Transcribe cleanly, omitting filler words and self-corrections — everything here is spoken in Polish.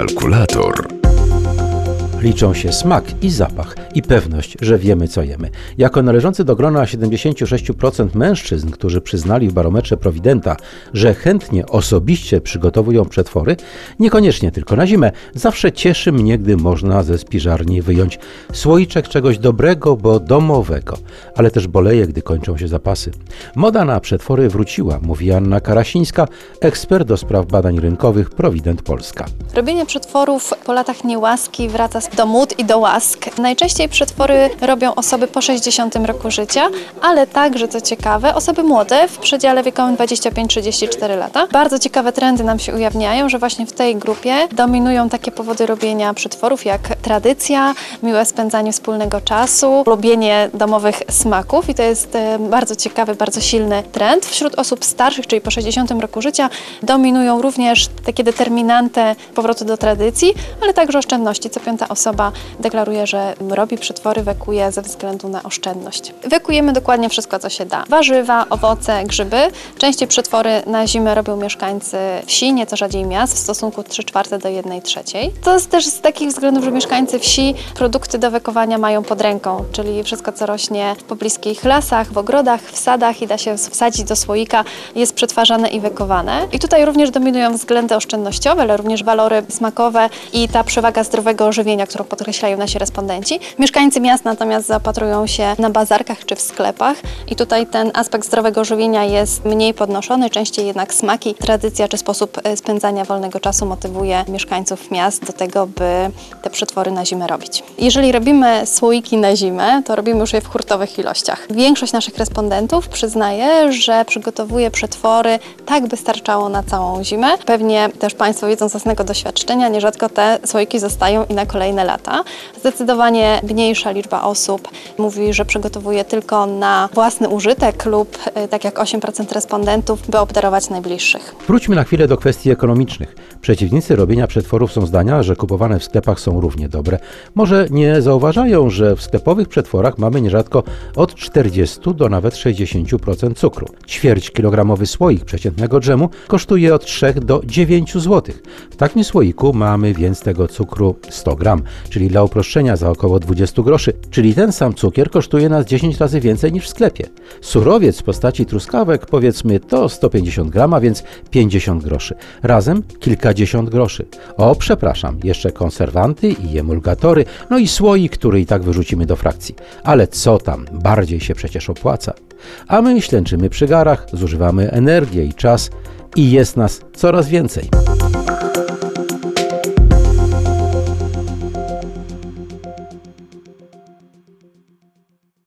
Kalkulator. Liczą się smak i zapach i pewność, że wiemy, co jemy. Jako należący do grona 76% mężczyzn, którzy przyznali w barometrze Providenta, że chętnie osobiście przygotowują przetwory, niekoniecznie tylko na zimę, zawsze cieszy mnie, gdy można ze spiżarni wyjąć słoiczek czegoś dobrego, bo domowego. Ale też boleję, gdy kończą się zapasy. Moda na przetwory wróciła, mówi Anna Karasińska, ekspert do spraw badań rynkowych Provident Polska. Robienie przetworów po latach niełaski wraca do mód i do łask. Najczęściej przetwory robią osoby po 60 roku życia, ale także, co ciekawe, osoby młode w przedziale wiekowym 25-34 lata. Bardzo ciekawe trendy nam się ujawniają, że właśnie w tej grupie dominują takie powody robienia przetworów jak tradycja, miłe spędzanie wspólnego czasu, lubienie domowych smaków i to jest bardzo ciekawy, bardzo silny trend. Wśród osób starszych, czyli po 60 roku życia, dominują również takie determinanty powrotu do tradycji, ale także oszczędności. Co piąta osoba deklaruje, że robi przetwory, wekuje ze względu na oszczędność. Wekujemy dokładnie wszystko, co się da. Warzywa, owoce, grzyby. Częściej przetwory na zimę robią mieszkańcy wsi, nieco rzadziej miast, w stosunku 3/4 do 1/3. To jest też z takich względów, że mieszkańcy wsi produkty do wekowania mają pod ręką, czyli wszystko, co rośnie w pobliskich lasach, w ogrodach, w sadach i da się wsadzić do słoika, jest przetwarzane i wekowane. I tutaj również dominują względy oszczędnościowe, ale również walory smakowe i ta przewaga zdrowego żywienia, którą podkreślają nasi respondenci. Mieszkańcy miast natomiast zaopatrują się na bazarkach czy w sklepach i tutaj ten aspekt zdrowego żywienia jest mniej podnoszony, częściej jednak smaki, tradycja czy sposób spędzania wolnego czasu motywuje mieszkańców miast do tego, by te przetwory na zimę robić. Jeżeli robimy słoiki na zimę, to robimy już je w hurtowych ilościach. Większość naszych respondentów przyznaje, że przygotowuje przetwory tak, by starczało na całą zimę. Pewnie też Państwo wiedzą z własnego doświadczenia, nierzadko te słoiki zostają i na kolejne lata. Zdecydowanie mniejsza liczba osób mówi, że przygotowuje tylko na własny użytek lub, tak jak 8% respondentów, by obdarować najbliższych. Wróćmy na chwilę do kwestii ekonomicznych. Przeciwnicy robienia przetworów są zdania, że kupowane w sklepach są równie dobre. Może nie zauważają, że w sklepowych przetworach mamy nierzadko od 40 do nawet 60% cukru. Ćwierćkilogramowy słoik przeciętnego dżemu kosztuje od 3 do 9 zł. W takim słoiku mamy więc tego cukru 100 gram, czyli dla uproszczenia za około 20 groszy, czyli ten sam cukier kosztuje nas 10 razy więcej niż w sklepie. Surowiec w postaci truskawek, powiedzmy, to 150 gram, a więc 50 groszy. Razem kilkadziesiąt groszy. O, przepraszam, jeszcze konserwanty i emulgatory, no i słoik, który i tak wyrzucimy do frakcji. Ale co tam, bardziej się przecież opłaca. A my ślęczymy przy garach, zużywamy energię i czas i jest nas coraz więcej.